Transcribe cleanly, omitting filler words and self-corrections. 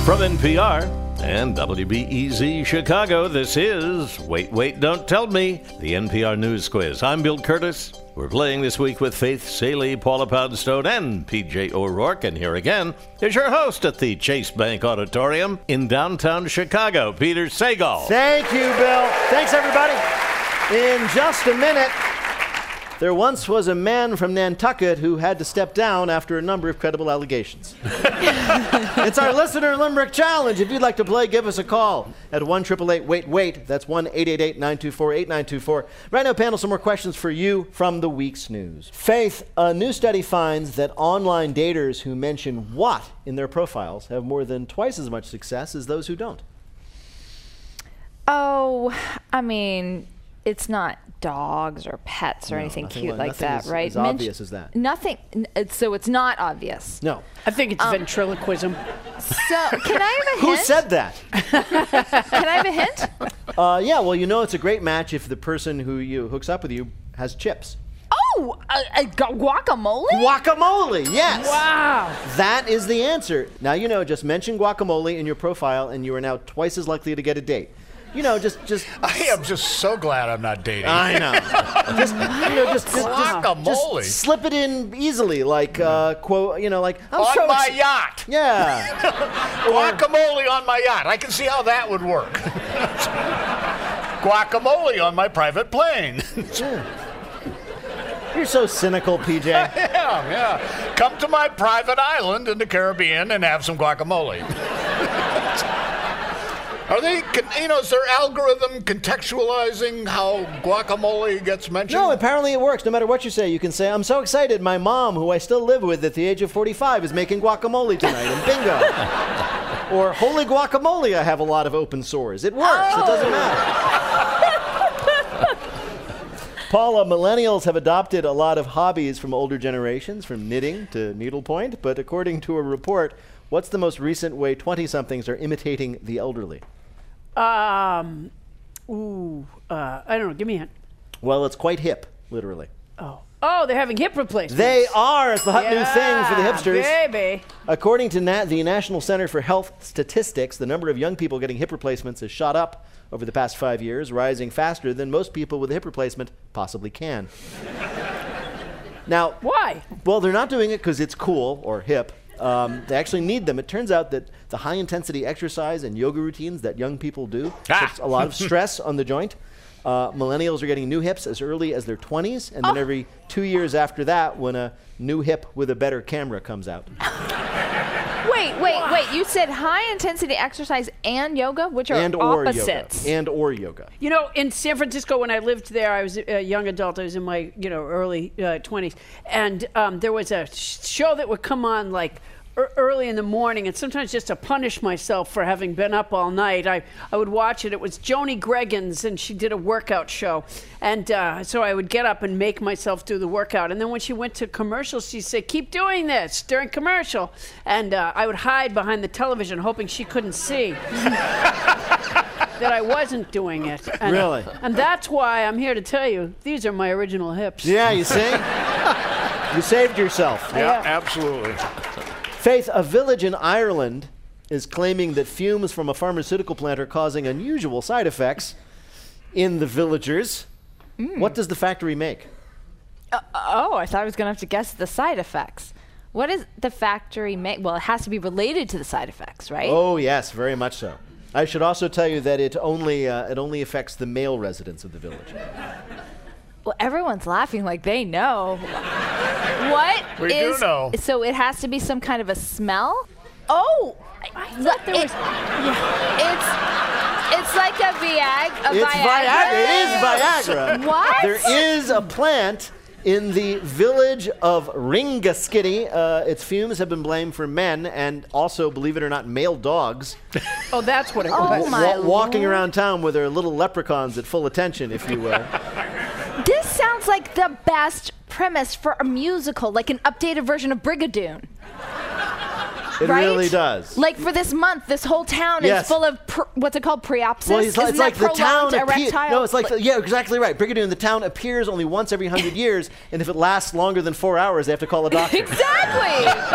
From NPR and WBEZ Chicago, this is Wait, Wait, Don't Tell Me, the NPR News Quiz. I'm Bill Curtis. We're playing this week with Faith Salie, Paula Poundstone, and PJ O'Rourke. And here again is your host at the Chase Bank Auditorium in downtown Chicago, Peter Sagal. Thank you, Bill. Thanks, everybody. In just a minute, there once was a man from Nantucket who had to step down after a number of credible allegations. It's our Listener Limerick Challenge. If you'd like to play, give us a call at 1-888-WAIT-WAIT. That's 1-888-924-8924. Right now, panel, some more questions for you from the week's news. Faith, a new study finds that online daters who mention what in their profiles have more than twice as much success as those who don't. Oh, I mean, it's not dogs or pets or anything cute like that, right? As obvious as that. Nothing. So it's not obvious. No. I think it's ventriloquism. So can I have a hint? Who said that? Can I have a hint? Yeah, well, you know it's a great match if the person who hooks up with you has chips. Oh, guacamole? Guacamole, yes. Wow. That is the answer. Now, you know, just mention guacamole in your profile and you are now twice as likely to get a date. You know, just. I am just so glad I'm not dating. I know. just guacamole. Just slip it in easily, like quote. You know, like on my yacht. Yeah. Guacamole on my yacht. I can see how that would work. Guacamole on my private plane. You're so cynical, PJ. Yeah. Come to my private island in the Caribbean and have some guacamole. Are they, is their algorithm contextualizing how guacamole gets mentioned? No, apparently it works. No matter what you say, you can say, I'm so excited. My mom, who I still live with at the age of 45, is making guacamole tonight, and bingo. Or, holy guacamole, I have a lot of open sores. It works. It doesn't matter. Paula, millennials have adopted a lot of hobbies from older generations, from knitting to needlepoint, but according to a report, what's the most recent way 20-somethings are imitating the elderly? I don't know. Give me a hint. Well, it's quite hip, literally. Oh, they're having hip replacements. They are. It's the hot new thing for the hipsters. Baby. According to the National Center for Health Statistics, the number of young people getting hip replacements has shot up over the past 5 years, rising faster than most people with a hip replacement possibly can. Now, why? Well, they're not doing it because it's cool or hip. They actually need them. It turns out that the high-intensity exercise and yoga routines that young people do puts a lot of stress on the joint. Millennials are getting new hips as early as their 20s, and then every 2 years after that when a new hip with a better camera comes out. Wait. You said high-intensity exercise and yoga, which are opposites. Or yoga. You know, in San Francisco, when I lived there, I was a young adult. I was in my, early 20s. And there was a show that would come on, like, early in the morning, and sometimes just to punish myself for having been up all night, I would watch it. It was Joni Greggins, and she did a workout show. And so I would get up and make myself do the workout. And then when she went to commercials, she'd say, keep doing this during commercial. And I would hide behind the television, hoping she couldn't see that I wasn't doing it. And, really? And that's why I'm here to tell you, these are my original hips. Yeah, you see? You saved yourself. Yeah, absolutely. Faith, a village in Ireland is claiming that fumes from a pharmaceutical plant are causing unusual side effects in the villagers. What does the factory make? I thought I was going to have to guess the side effects. What does the factory make? Well, it has to be related to the side effects, right? Oh, yes, very much so. I should also tell you that it only affects the male residents of the village. Well, everyone's laughing like they know. What We do know. So it has to be some kind of a smell? Oh, I thought there was... It's like a Viagra. It's Viagra. It is Viagra. What? There is a plant in the village of Ringaskiddy. Its fumes have been blamed for men and also, believe it or not, male dogs. Oh, that's what it was. Oh, my walking Lord. around town with their little leprechauns at full attention, if you will. This sounds like the best premise for a musical, like an updated version of Brigadoon. It right? really does. Like for this month, this whole town Yes. is full of, what's it called, preopsis? Well, it's Isn't like that the town prolonged erectile? No, it's like, yeah, exactly right. Brigadoon, the town appears only once every 100 years, and if it lasts longer than 4 hours, they have to call a doctor. Exactly.